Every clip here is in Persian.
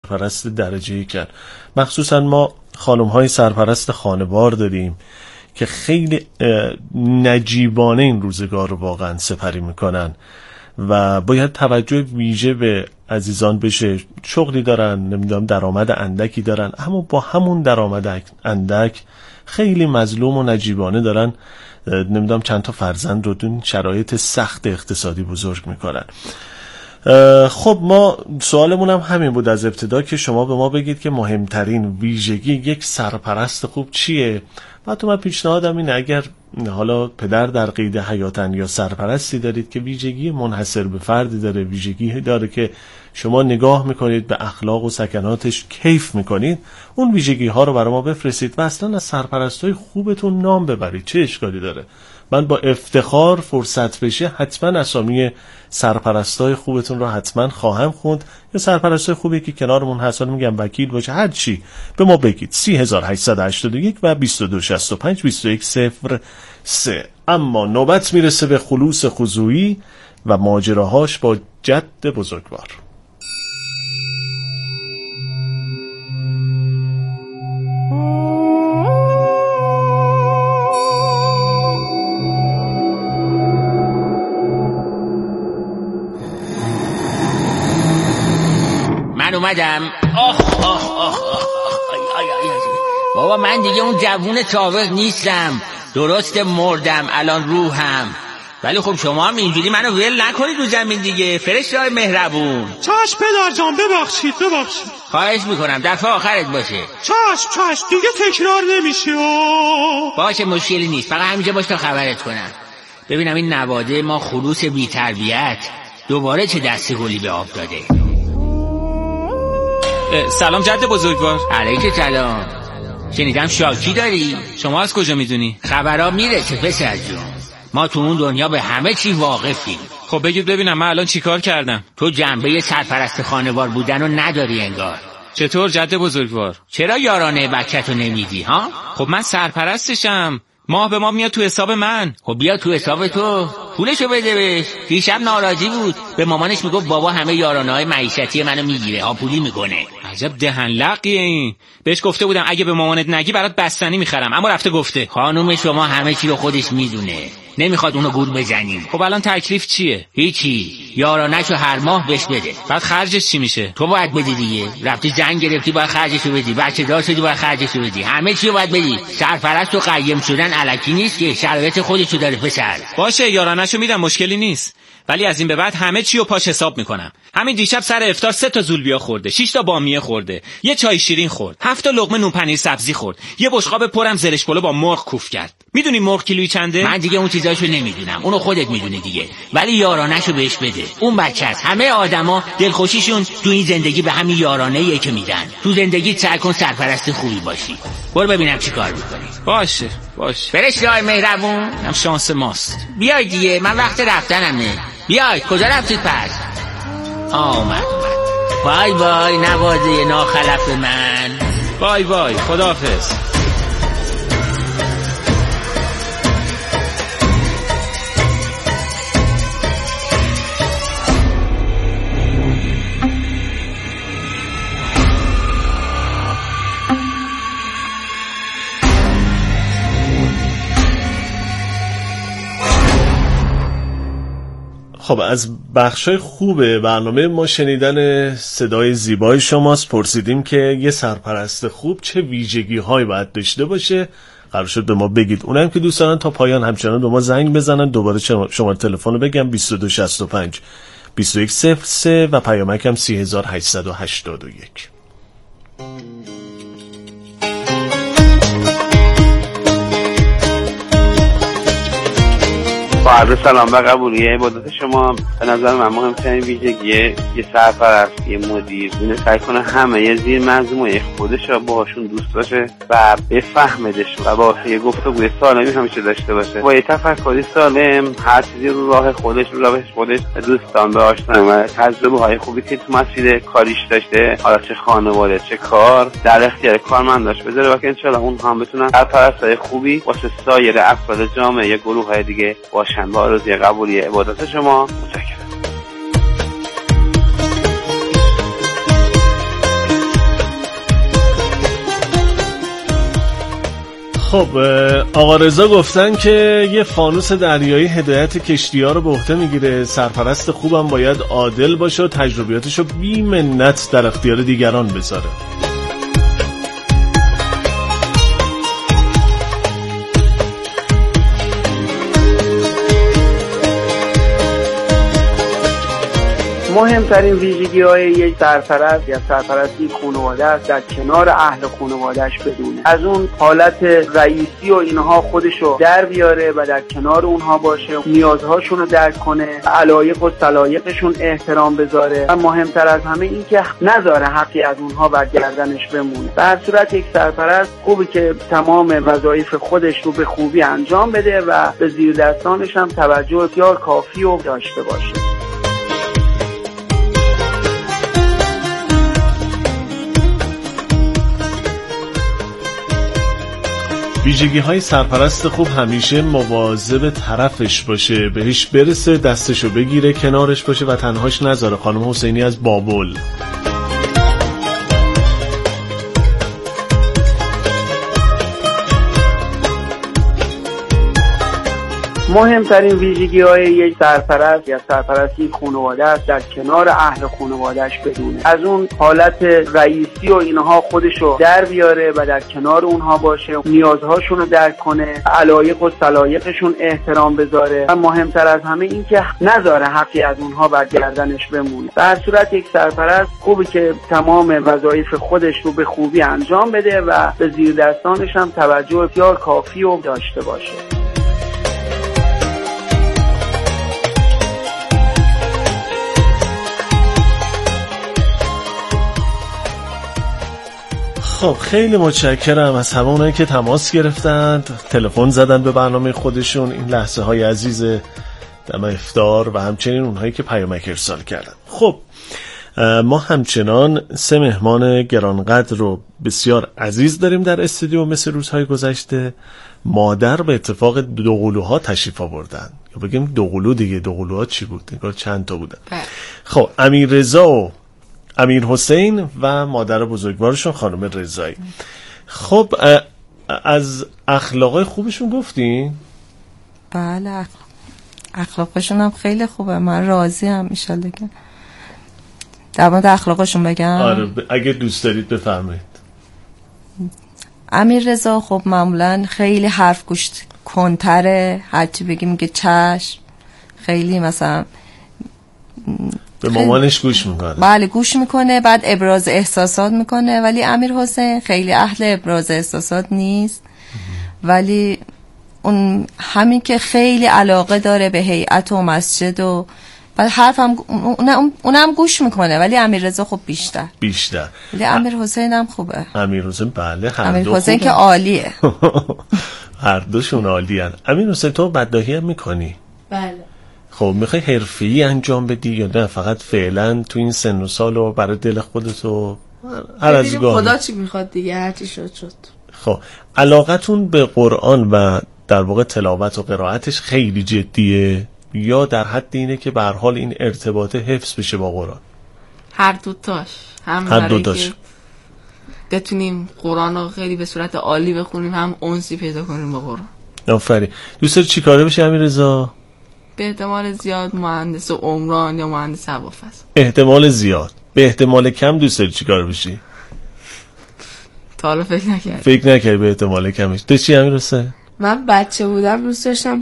سرپرست درجه یک. مخصوصا ما خانم‌های سرپرست خانوار داریم که خیلی نجیبانه این روزگار رو واقعا سپری میکنن و باید توجه ویژه به عزیزان بشه. شغلی دارن، نمیدونم درآمد اندکی دارن، اما با همون درآمد اندک خیلی مظلوم و نجیبانه دارن نمیدونم چند تا فرزند رو تو شرایط سخت اقتصادی بزرگ میکنن. خب ما سوالمون هم همین بود از ابتدا که شما به ما بگید که مهمترین ویژگی یک سرپرست خوب چیه. بعد من پیشنهادم اینه اگر حالا پدر در قید حیاتن یا سرپرستی دارید که ویژگی منحصر به فردی داره، ویژگی داره که شما نگاه میکنید به اخلاق و سکناتش کیف میکنید، اون ویژگی ها رو برای ما بفرستید و اصلا از سرپرستای خوبتون نام ببرید. چه اشکالی داره؟ من با افتخار فرصت بشه حتما اسامی سرپرستای خوبتون رو حتما خواهم خوند، یا سرپرستای خوبی که کنارمون هستن، میگم وکیل باشه، هر چی به ما بگید. 3881 و 2265 2103. اما نوبت میرسه به خلوص خضوعی و ماجراهاش با جد بزرگوار. من اومدم. بابا من دیگه اون جوون سابق نیستم، درست مردم الان روحم، ولی خب شما هم اینجوری منو ول نکنید رو زمین دیگه. فرشته‌های مهربون. چاش پدر جان، ببخشید. خواهش میکنم دفعه آخرت باشه. چاش دیگه تکرار نمیشه. باشه مشکلی نیست، فقط همینجا باش تا خبرت کنم. ببینم این نواده ما خلوص بی تربیت دوباره چه دستی گلی به آب داده. سلام جد بزرگوار. علیک سلام. شنیدم شاکی داری؟ شما از کجا میدونی؟ خبرها میرسه پسر جون، ما تو اون دنیا به همه چی واقفیم. خب بگید ببینم من الان چیکار کردم؟ تو جنبه سرپرست خانوار بودن رو نداری انگار. چطور جد بزرگوار؟ چرا یارانه بچه‌تو نمیدی ها؟ خب من سرپرستشم، ماه به ماه میاد تو حساب من. خب بیا تو حساب تو، پولشو بده بهش. دیشب ناراضی بود، به مامانش میگفت بابا همه یارانه‌های معیشتی منو میگیره، آپولی میکنه. عجب دهن لقیه این. بهش گفته بودم اگه به مامانت نگی برات بستنی میخرم، اما رفته گفته. خانم شما همه چی رو خودش میدونه، نمیخواد اونو گول بزنیم. خب الان تکلیف چیه؟ هیچی، یارانه‌شو هر ماه بهش بده. بعد خرجش چی میشه؟ تو باید بدی دیگه، رفتی زن گرفتی باید خرجشو بدی، بچه دار شدی باید خرجشو بدی، همه چی رو باید بدی. سرپرست و قیم شدن الکی نیست که، شرایط خودشو داره پسر. باشه یارانه‌شو میدم، مشکلی نیست، ولی از این به بعد همه چی رو پاش حساب میکنم. همین دیشب سر افطار 3 تا زولبیا خورده، 6 تا بامیه خورده، یه چای شیرین خورد، 7 تا لقمه نون پنیر سبزی خورد، یه بشقاب پرم زرش پلو با مرغ کوف کرد. میدونی مرغ کیلویی چنده؟ من دیگه اون چیزاشو نمیدونم، اونو خودت میدونی دیگه، ولی یارانه‌شو بهش بده. اون بچه است. همه آدما دلخوشیشون تو این زندگی به همین یارانه‌ایه که میدن. تو زندگی سعی کن سرپرست خوبی باشی. برو ببینم چیکار می‌کنی. باشه. فرشته‌های مهربون، هم شانس ماست. بیای دیگه، من وقت رفتنمه. بیای. کجا رفتید پس؟ اومد. بای نوازه ناخلف من. بای خداحافظ. خب از بخشای خوب برنامه ما شنیدن صدای زیبای شماست. پرسیدیم که یه سرپرست خوب چه ویژگی هایی باید داشته باشه، قرار شد به ما بگید. اونم که دوست دارن تا پایان همچنان به ما زنگ بزنن. دوباره شماره تلفن رو بگم 2265 2103 و پیامکم 3881. با عرض سلام و قبولیه عبادت شما. به نظر من مهمترین ویژگی یه سرپرست، یه مدیر اینه سعی کنه همه یه زیر مجموعه خودش رو باهاشون دوست باشه و بفهمدشون و با یه گفتگوی سالمی همیشه داشته باشه. با یه تفکری سالم هر چیزی رو راه خودش دوستان به آشنایی و تجربه های خوبی که تو مسیر کاریش داشته، حالا چه خانواده چه کار، در اختیار کارمنداش بذاره و که انشالله اون هم بتونن سرپرستای خوبی واسه سایر افراد جامعه گروه های دیگه باشن. با آرزوی قبولی عبادت شما. متشکرم. خب آقا رضا گفتن که یه فانوس دریایی هدایت کشتی‌ها رو به عهده میگیره. سرپرست خوبم باید عادل باشه و تجربیاتشو بی منت در اختیار دیگران بذاره. مهمترین ویژگی‌های یک سرپرست یا سرپرستی خانواده است در کنار اهل خانواده‌اش بدونه، از اون حالت رئیسی و اینها خودشو در بیاره و در کنار اونها باشه، نیازهاشون رو درک کنه، علایق و سلایقشون احترام بذاره و مهمتر از همه این که نذاره حقی از اونها بر گردنش بمونه. به هر صورت یک سرپرست خوبه که تمام وظایف خودش رو به خوبی انجام بده و به زیر دستانش هم توجه بسیار کافی و داشته باشه. ویژگی‌های سرپرست خوب همیشه مواظب طرفش باشه، بهش برسه، دستشو بگیره، کنارش باشه و تنهاش نذاره. خانم حسینی از بابل. مهمترین ویژگی‌های یک سرپرست یا سرپرستی خانواده است در کنار اهل خانواده‌اش بدونه، از اون حالت رئیسی و اینها خودشو در بیاره و در کنار اونها باشه، نیازهاشون رو درک کنه، علایق و سلایقشون احترام بذاره و مهمتر از همه این که نذاره حقی از اونها بر گردنش بمونه. به هر صورت یک سرپرست خوبه که تمام وظایف خودش رو به خوبی انجام بده و به زیر دستانش هم توجه بسیار کافی و داشته باشه. خب خیلی متشکرم از همه اونایی که تماس گرفتند، تلفن زدن به برنامه خودشون این لحظه های عزیز دم افطار و همچنین اونهایی که پیامک ارسال کردن. خب ما همچنان 3 مهمان گرانقدر رو بسیار عزیز داریم در استودیو. مثل روزهای گذشته مادر به اتفاق دوقلوها تشریف آوردن، یا بگیم دوقلو دیگه، دوقلوها چی بود؟ نگاه چند تا بودن. خب امیر رضا و امیر حسین و مادر بزرگوارشون خانم رضایی. خب از اخلاقای خوبشون گفتین؟ بله اخلاقشون هم خیلی خوبه، من راضی هم میشم دیگه. در مورد اخلاقشون بگم؟ آره اگه دوست دارید بفرمایید. امیر رضا خب معمولا خیلی حرف گوش کنتره، هرچی بگی میگه چشم، خیلی مثلا به مامانش گوش میکنه. بله گوش میکنه، بعد ابراز احساسات میکنه. ولی امیر حسین خیلی اهل ابراز احساسات نیست، ولی اون همین که خیلی علاقه داره به هیئت و مسجد و بعد حرفم اونم گوش میکنه. ولی امیر رضا خب بیشتر. ولی امیر حسین هم خوبه. امیر حسین بله، هر امیر دو حسین که عالیه. هر دوشون عالیان. امیر حسین تو بداهی هم میکنی؟ بله. خب میخوای حرفه‌ای انجام بدی یا نه فقط فعلا تو این سن و سال و برای دل خودتو هر از گاهی؟ خدا چی میخواد دیگه، هر چی شد. خب علاقتون به قرآن و در واقع تلاوت و قرائتش خیلی جدیه یا در حد اینه که به هر حال این ارتباط حفظ بشه با قرآن؟ هر دوتاش. هر دوتاش. بتونیم قرآن رو خیلی به صورت عالی بخونیم، هم انسی پیدا کنیم با قرآن. آفرین. دوست داری چی کاره بشی امیررضا؟ به احتمال زیاد مهندس عمران یا مهندس هوافضا. احتمال زیاد. به احتمال کم دوست داری چی کاره بشی؟ تا حالا فکر نکردی به احتمال کمش. تو چی امیررضا؟ من بچه بودم دوست داشتم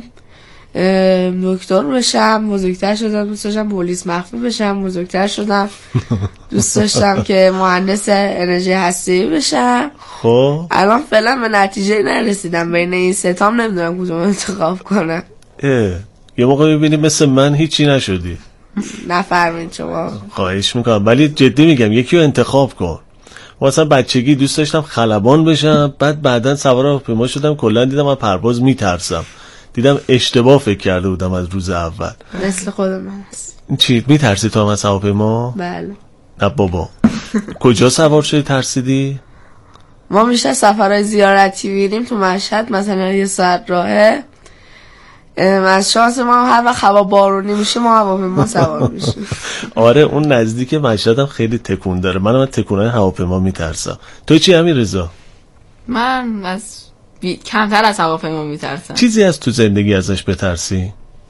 دکتر بشم، بزرگتر شدم دوست داشتم پلیس مخفی بشم، بزرگتر شدم دوست داشتم که مهندس انرژی هسته‌ای بشم. خب الان فعلا به نتیجه نرسیدم، بین این سه تام نمیدونم کدوم انتخاب کنم. یه موقع ببینیم مثل من هیچی نشدی. نفرمایید شما. خواهش میکنم، ولی جدی میگم یکی رو انتخاب کن. مثلا بچگی دوست داشتم خلبان بشم، بعدا سوار هواپیما شدم، کلا دیدم من پرواز میترسم، دیدم اشتباه فکر کرده بودم از روز اول. مثل خود من هست. چی میترسی تو هم از هواپیما؟ بله. نه بابا. کجا سوار شدی ترسیدی؟ ما بیشتر سفرهای زیارتی میریم تو مشهد، مثلا یه ساعت راهه. از شانس ما هر وقت هوا بارونی میشه ما هواپیما سوار میشیم. آره اون نزدیک مشهد هم خیلی تکون داره، من تکونای هواپیما میترسم. تو چی امیررضا؟ من از کمتر از هواپیما میترسم. چیزی از تو زندگی ازش بترسی؟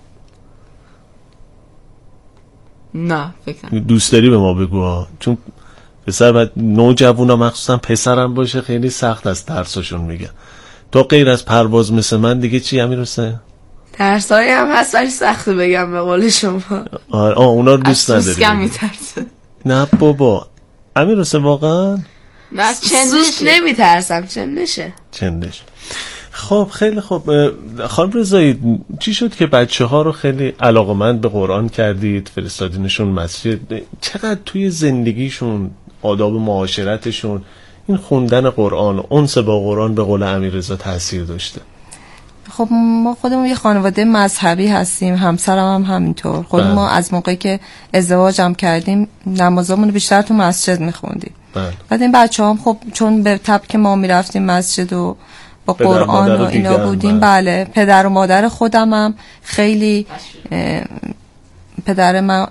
نه فکر دوست داری به ما بگو ها. چون پسر و نوجوانا مخصوصا پسرم باشه خیلی سخت از ترساشون میگن. تو غیر از پرواز مثل من دیگه چی امیرحسین؟ ترسایی هم هست ولی سخته بگم به قول شما. اونا رو دوست نداری؟ از سوسکم میترسه. نه بابا امیرحسین واقعا؟ نه از چندش نمیترسم. چندش. خب خیلی خوب. خانم رضایی چی شد که بچه ها رو خیلی علاقمند به قرآن کردید، فرستادینشون مسجد؟ چقدر توی زندگیشون، آداب معاشرتشون این خوندن قرآن و انس با قرآن به قول امیررضا تاثیر داشته؟ خب ما خودمون یه خانواده مذهبی هستیم، همسرم هم همینطور. خودمون ما از موقعی که ازدواج هم کردیم نمازامون بیشتر تو مسجد میخوندیم. بعد این بچه هم خب چون به طب که ما میرفتیم مسجد و با قرآن و اینا بودیم، بله پدر و مادر خودم هم خیلی پدر من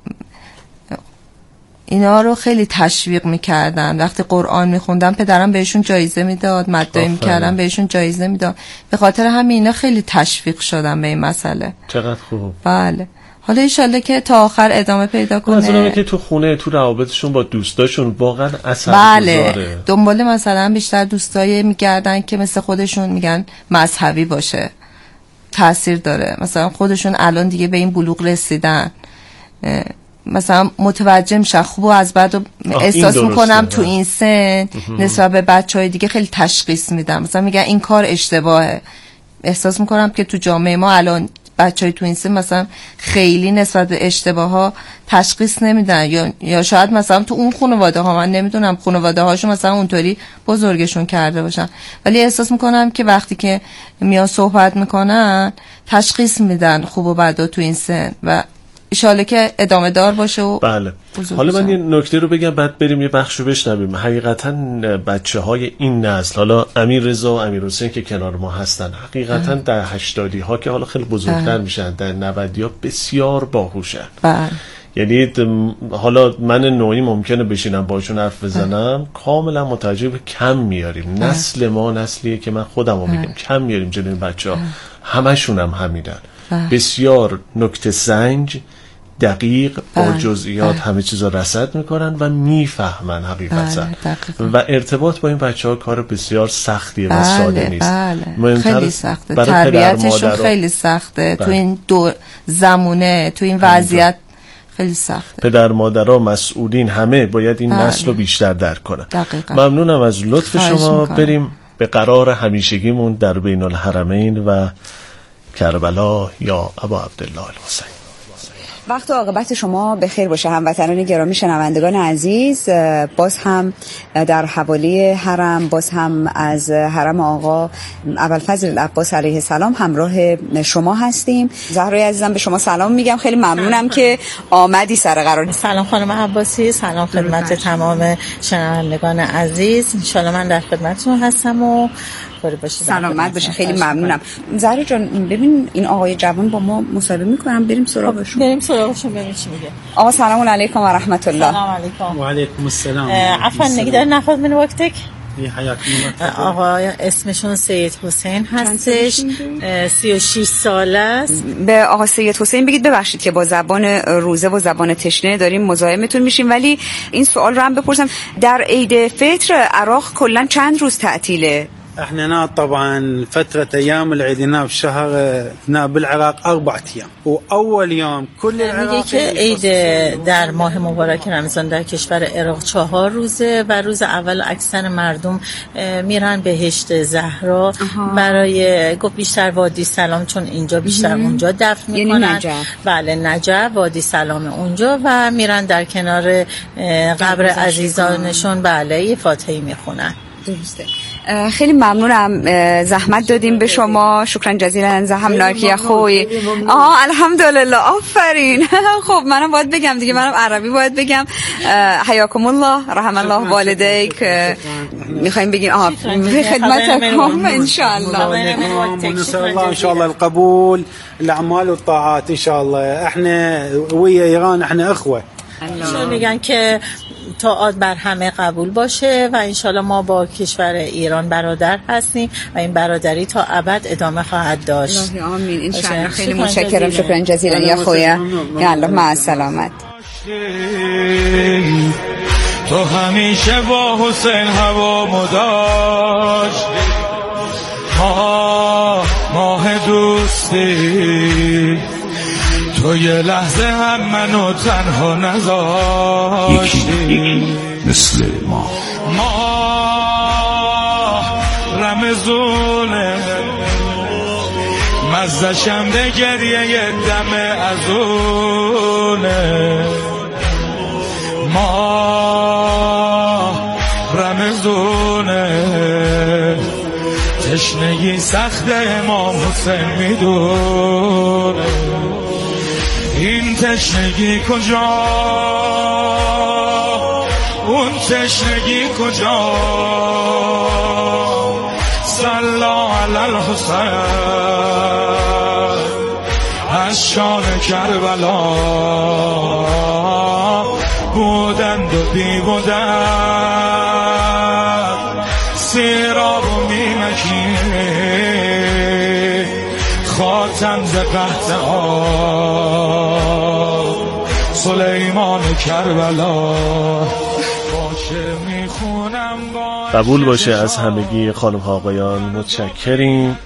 اینا رو خیلی تشویق میکردن. وقتی قرآن میخوندن پدرم بهشون جایزه میداد، مدعی میکردن بهشون جایزه میداد. به خاطر همین اینا خیلی تشویق شدن به این مسئله. چقدر خوب. بله حالا انشالله که تا آخر ادامه پیدا کنه. مثلا که تو خونه تو روابطشون با دوستاشون واقعا اثر بله گذاره. دنبال مثلا بیشتر دوستای میگردن که مثل خودشون میگن مذهبی باشه، تأثیر داره. مثلا خودشون الان دیگه به این بلوغ رسیدن، مثلا متوجه میشن. خوب و از بعد احساس میکنم تو این سن نسبت به بچهای دیگه خیلی تشخیص میدم. مثلا میگن این کار اشتباهه. احساس میکنم که تو جامعه ما الان بچهای تو این سن مثلا خیلی نسبت به اشتباه ها تشخیص نمیدن، یا شاید مثلا تو اون خانواده ها، من نمیدونم خانواده هاشون مثلا اونطوری بزرگشون کرده باشن، ولی احساس میکنم که وقتی که میان صحبت میکنن تشخیص میدن خوب و بد تو این سن و انشالله که ادامه دار باشه. و بله. حالا من یه نکته رو بگم بعد بریم یه بخشو بشنویم. حقیقتا بچه های این نسل، حالا امیررضا و امیرحسین که کنار ما هستن، حقیقتا در 80 ها که حالا خیلی بزرگتر میشن، در 90 ها بسیار باهوشن. یعنی حالا من نوعی ممکنه بشینم باشون حرف بزنم کاملا متوجه به کم میاریم. نسل ما نسلیه که من خودم رو میگم کم میاریم جلوی بچه ها. همشون هم همینن. بسیار نکته سنج، دقیق، با جزئیات همه چیزا رصد میکنن و میفهمن حقیقتا. و ارتباط با این بچه ها کار بسیار سختیه و ساده نیست. خیلی سخته، تربیتشون خیلی سخته. تو این دور زمونه، تو این وضعیت خیلی سخته. پدر مادرها، مسئولین، همه باید این نسل رو بیشتر درک کنن. ممنونم از لطف شما. بریم به قرار همیشگیمون در بین الحرمین و کربلا یا ابا عبدالله الحسین. وقت و عاقبت شما به خیر باشه هموطنان گرامی، شنوندگان عزیز. باز هم در حوالی حرم، باز هم از حرم آقا ابوالفضل العباس علیه السلام همراه شما هستیم. زهرای عزیزم به شما سلام میگم، خیلی ممنونم که آمدی سر قرار. سلام خانم عباسی، سلام خدمت تمام شنوندگان عزیز. ان شاء الله من در خدمتتون هستم و سلامت باشه. خیلی ممنونم. زهرا جان ببین این آقای جوان با ما مصاحبه میکنن، بریم سراغشون. ببینیم چی میگه. آقا سلام علیکم و رحمت الله. سلام علیکم. و علیکم السلام. عفوا نگذار نخواست من وقتک. حیاکم الله. آقا اسمشون سید حسین هستش، 36 ساله است. به آقا سید حسین بگید ببخشید که با زبان روزه و زبان تشنه داریم مزاحمتون میشیم، ولی این سوال رو هم بپرسم، در عید فطر عراق کلا چند روز تعطیله؟ احنا طبعا فترة ايام العيد هنا في الشهر هنا بالعراق 4 ايام واول يوم كل العراق. میگه که عید در ماه مبارک رمضان در کشور عراق 4 روزه و روز اول اکثر مردم میرن بهشت زهرا برای گفت بیشتر وادی سلام، چون اینجا بیشتر اونجا دفن میکنن. یعنی نجف. بله نجف، وادی سلام اونجا، و میرن در کنار قبر عزیزانشون بله یه فاتحه میخونن. درسته. خیلی ممنونم، زحمت دادیم به شما، شکرا جزیلا زحم ناکی خوی. الحمدلله آفرین. خب منم باید بگم دیگه، منم عربی باید بگم. حیاکم الله، رحم الله والدیک. میخوایم بگیم خدمتكم ان شاء الله. ونسال الله ان شاء الله القبول الاعمال والطاعات ان شاء الله. احنا ويا ایران احنا اخوه. شو میگن که طاعات بر همه قبول باشه و انشالله ما با کشور ایران برادر هستیم و این برادری تا ابد ادامه خواهد داشت. آمین انشالله. خیلی متشکرم، شکرا جزیلا یا خویا. یا الله مع السلامت. تو همیشه با حسین هوا مداشت، ماه دوستی، تو یه لحظه هم منو تنها نذاشتی. یکی مثل ما رمزونه مزدشم به گریه یه دم ازونه، ما رمزونه تشنگی سخت امام حسین میدونه، این تشنگی کجا اون تشنگی کجا، صلی علی الحسین از شان کربلا، بودند و بی بودند سیراب و میمکی، خاتم ز قحط آب سلیمان کربلا، باشه میخونم قبول باشه از همگی خانم ها آقایان. متشکریم.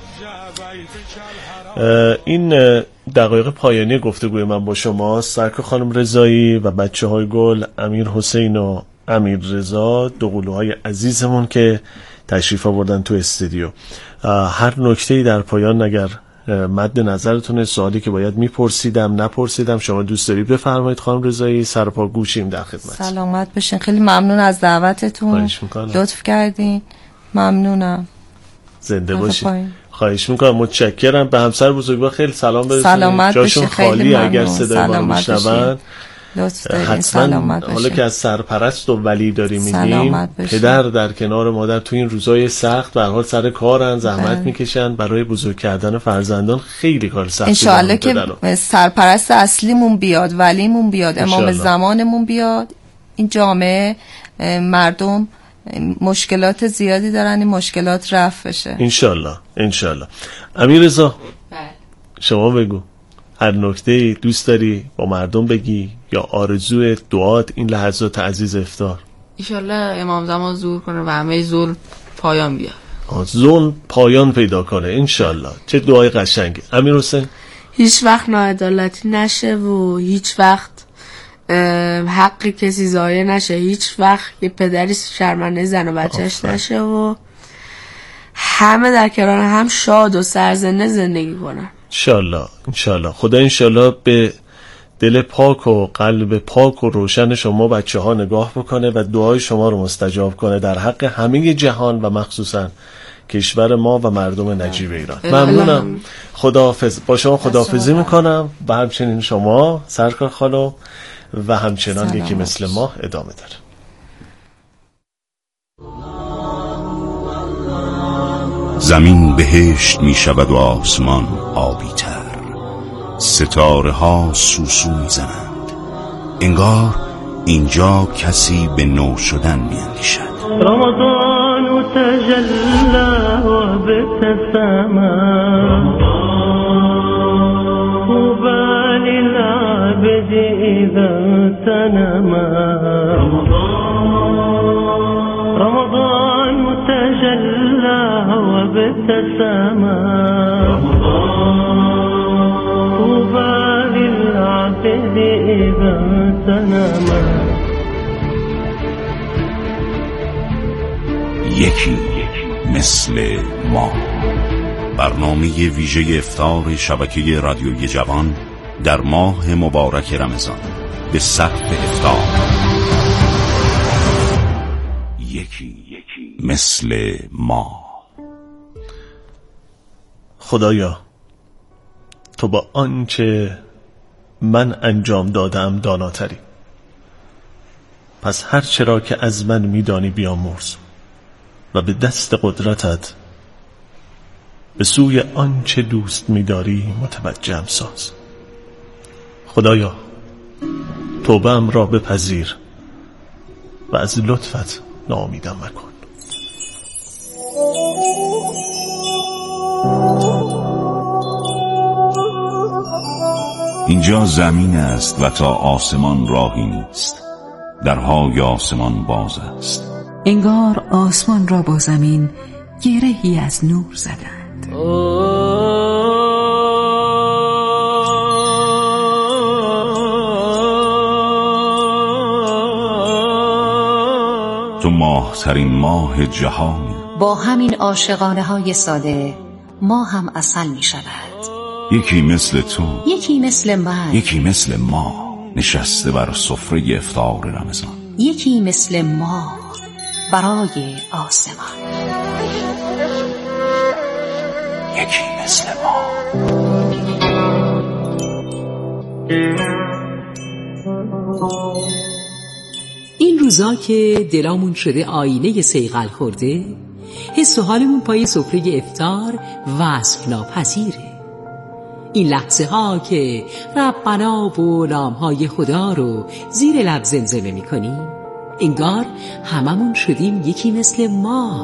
این دقایق پایانی گفتگوی من با شما سرکار خانم رضایی و بچه های گل امیر حسین و امیر رضا، دو قلوهای عزیزمون که تشریف آوردن تو استودیو. هر نکته‌ای در پایان اگر مد نظرتونه، سوالی که باید میپرسیدم نپرسیدم، شما دوست دارید بفرمایید خانم رضایی. سرپا گوشیم در خدمت. سلامت بشین. خیلی ممنون از دعوتتون، لطف کردین. ممنونم. زنده باشید. خواهش میکنم. متشکرم. به همسر بزرگوار خیلی سلام برسونید. جاشون خالی اگر صدای ما میشنون. حتما حالا که از سرپرست و ولی داریم میگیم، پدر در کنار مادر تو این روزای سخت به هر حال سر کارن، زحمت میکشن برای بزرگ کردن فرزندان. خیلی کار سختی. انشالله که سرپرست اصلیمون بیاد، ولیمون بیاد، امام زمانمون بیاد، این جامعه مردم مشکلات زیادی دارن، این مشکلات رفع بشه انشالله. انشالله. امیر رضا شما بگو، هر نکته دوست داری با مردم بگی یا آرزوی دعات این لحظات عزیز افطار؟ انشالله امام زمان ظهور کنه و همه ظلم پایان بیاد، ظلم پایان پیدا کنه انشالله. چه دعای قشنگی. امیر حسین؟ هیچ وقت ناعدالتی نشه و هیچ وقت حق کسی ضایع نشه، هیچ وقت یه پدری شرمنده زن و بچهش نشه و همه در کنار هم شاد و سرزنده زندگی کنن انشالله. انشالله. خدا انشالله به دل پاک و قلب پاک و روشن شما بچه ها نگاه بکنه و دعای شما رو مستجاب کنه در حق همه جهان و مخصوصا کشور ما و مردم نجیب ایران. ممنونم. خداحافظ. با شما خداحافظی میکنم و همچنین شما سرکار خانم و همچنان یکی مثل ما ادامه داره. زمین بهشت می شود و آسمان آبی تر، ستاره ها سوسو می زنند، انگار اینجا کسی به نو شدن می اندیشد. رمضان تجلى وابتسم، طوبى للعبد إذا تنم، رمضان تجلى وابتسم، طوبى للعبد إذا تنم. یکی مثل ما، برنامه ویژه افطار شبکه رادیوی جوان در ماه مبارک رمضان به سقف افطار. یکی مثل ما. خدایا تو با آنچه من انجام دادم داناتری، پس هر چرا که از من میدانی بیامرز و به دست قدرتت به سوی آنچه دوست می‌داری متوجهم ساز. خدایا توبه‌ام را بپذیر و از لطفت ناامیدم مکن. اینجا زمین است و تا آسمان راهی نیست، درهای آسمان باز است. انگار آسمان را با زمین گرهی از نور زدند. تو ماهترین ماه جهانی. با همین عاشقانه های ساده ما هم عسل می شود. یکی مثل تو، یکی مثل من، یکی مثل ما نشسته بر سفره افطار رمضان، یکی مثل ما برای آسمان، یکی مثل ما. این روزا که دلامون شده آینه صیقل خورده، حس و حالمون پای سفره افطار وصف ناپذیره. این لحظه ها که ربنا و نامهای خدا رو زیر لب زمزمه می کنیم، انگار هممون شدیم یکی مثل ما.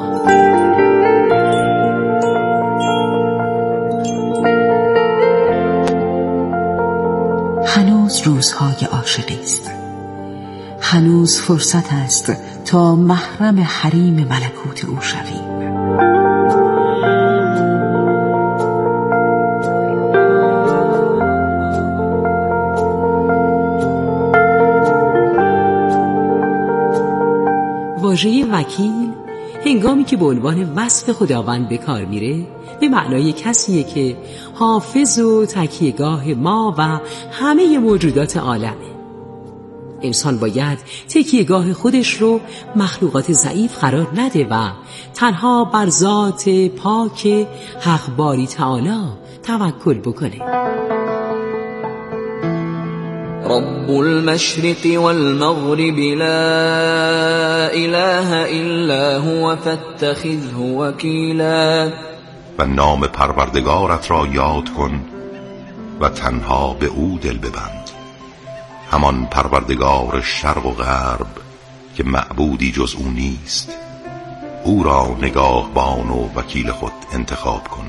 هنوز روزهای عاشقی است، هنوز فرصت است تا محرم حریم ملکوت او شویم. واژه وکیل هنگامی که به عنوان وصف خداوند به کار میره، به معنای کسیه که حافظ و تکیهگاه ما و همه موجودات عالمه. انسان باید تکیهگاه خودش رو مخلوقات ضعیف قرار نده و تنها بر ذات پاک حق باری تعالی توکل بکنه. رب المشرق والمغرب لا اله الا هو فاتخذه وکیلا. و نام پروردگارت را یاد کن و تنها به او دل ببند، همان پروردگار شرق و غرب که معبودی جز او نیست. او را نگاهبان و وکیل خود انتخاب کن.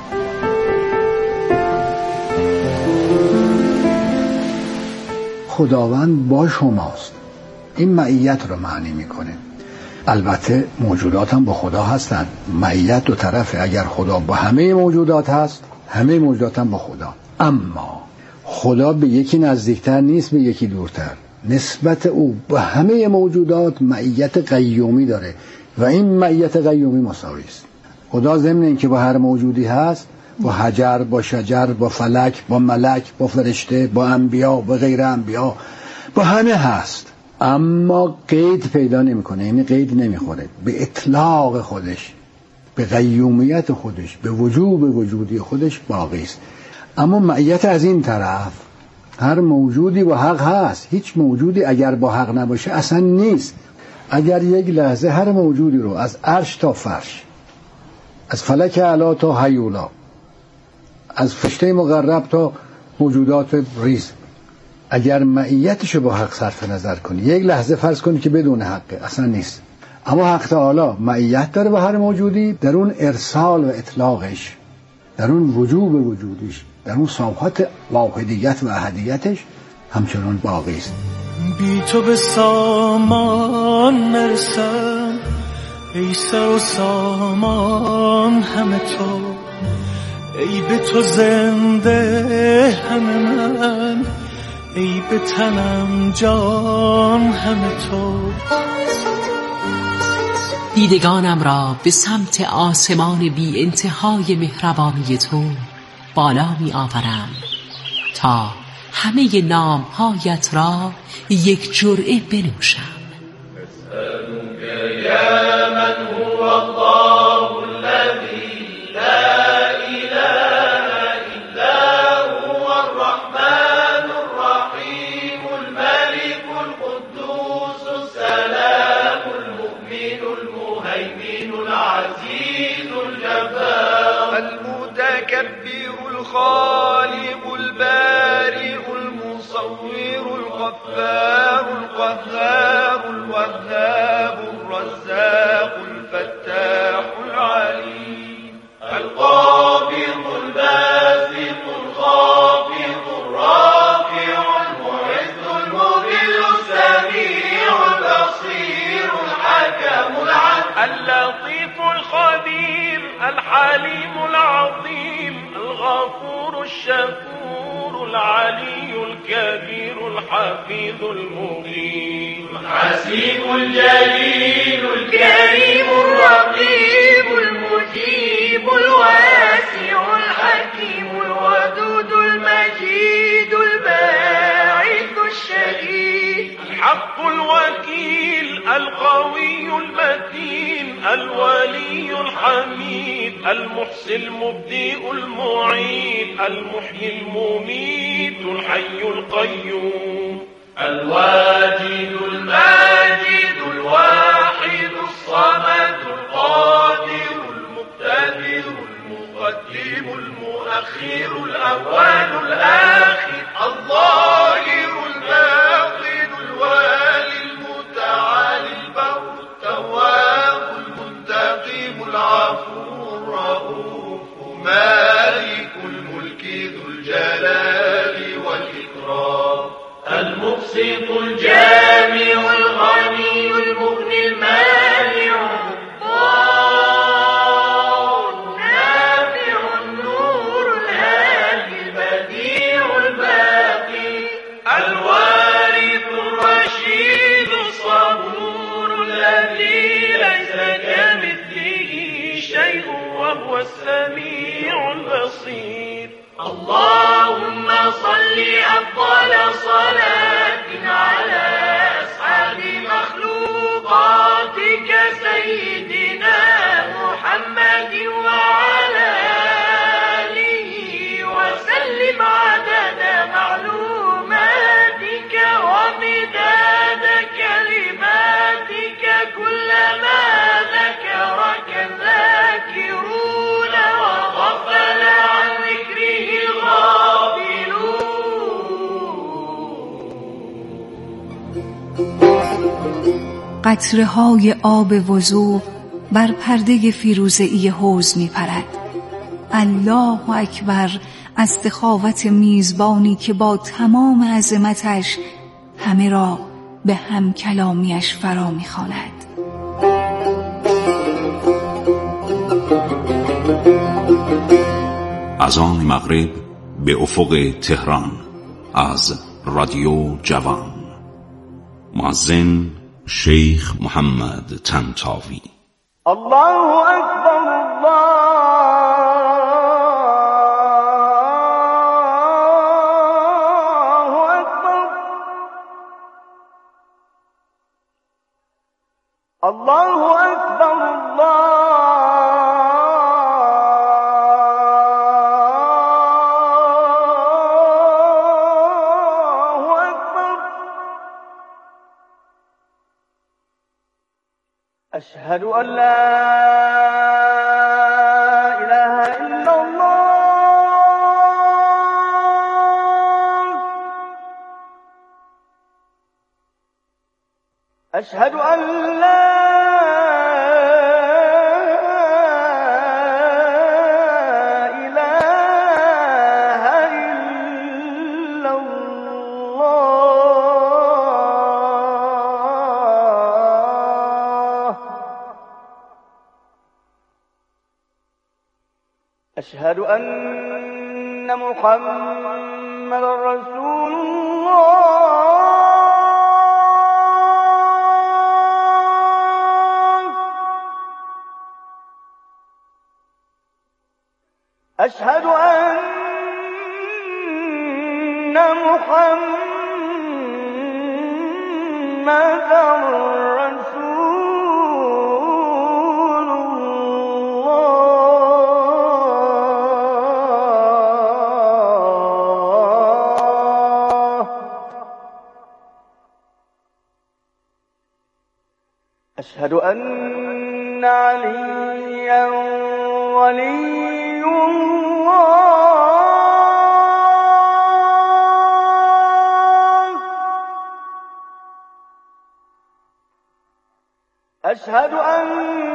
خداوند با شماست. این معیت رو معنی میکنه. البته موجودات هم با خدا هستن. معیت دو طرفه. اگر خدا با همه موجودات هست، همه موجودات هم با خدا. اما خدا به یکی نزدیکتر نیست، به یکی دورتر. نسبت او با همه موجودات معیت قیومی داره و این معیت قیومی مساوی است. خدا ضمن اینکه با هر موجودی هست، با حجر، با شجر، با فلک، با ملک، با فرشته، با انبیا، با غیر انبیا، با همه هست، اما قید پیدا نمیکنه. یعنی قید نمیخوره به اطلاق خودش، به قیومیت خودش، به وجوب وجودی خودش باقی است. اما معیت از این طرف، هر موجودی با حق هست. هیچ موجودی اگر با حق نباشه اصلا نیست. اگر یک لحظه هر موجودی رو از عرش تا فرش، از فلک اعلی تا هیولا، از فرشته مقرب تا موجودات ریز، اگر معیتشو با حق صرف نظر کنی، یک لحظه فرض کنی که بدون حقه، اصلا نیست. اما حق تعالی معیت داره با هر موجودی، در اون ارسال و اطلاقش، در اون وجوب وجودش، در اون صفات واحدیت و احدیتش همچنان باقی است. بی تو به سامان نرسم، ای سر و سامان همه تو، ای به تو زنده همه من، ای به تنم جان همه تو. دیدگانم را به سمت آسمان بی انتهای مهربانی تو بالا می آورم تا همه نامهایت را یک جرعه بنوشم. یا من هو الله الذی لا اله الا هو الرحمن الرحیم الملك القدوس السلام المؤمن المهيمن العزيز الجبار المتكبر الخالق البارئ المصور الغفار القهار الوهاب الرزاق الفتاح العليم القابض الباسط الخافض الرافع المعز المذل السميع البصير الحكم العدل اللطيف الخبير الحليم العظيم الغفور الشكور العلي الكبير الحفيظ المقيم الحسيب الجليل الكريم الرقيب المجيب الواسع الحكيم الودود المجيد الباعث الشهيد الحق الوكيل القوي المتين الولي الحميد المحصي المبدئ المعيد المحيي المميت الحي القيوم الواجد الماجد الواحد الصمد القادر المقتدر المقدم المؤخر الأول الآخر الظاهر الباطن الوالي المتعالي البر التواب المنتقم العفو الرؤوف مالك الملك ذو الجلال والإكرام المبسط الجامع الغني المغني المانع الضار النافع النور الهادي البديع الباقي الوارث الرشيد الصبور الذي ليس كمثله شيء وهو السميع البصير اللهم صل أفضل صلاة على أسعد مخلوقاتك سيدنا محمد وعلى آله وسلم عدد معلوماتك ومداد كلماتك كلما ذكرك الذاكرون وغفل عن ذكره قطره های آب وضو بر پرده فیروزه‌ای حوض می پرد. الله اکبر از سخاوت میزبانی که با تمام عظمتش همه را به هم کلامیش فرا می خواند. اذان مغرب به افق تهران از رادیو جوان. مؤذن شیخ محمد طنطاوی. الله اکبر الله اکبر الله اکبر أشهد أن لا إله إلا الله أشهد أن لا إله إلا الله أشهد أن محمد رسول الله أشهد أن محمد رسول الله أشهد أن عليا ولي الله أشهد أن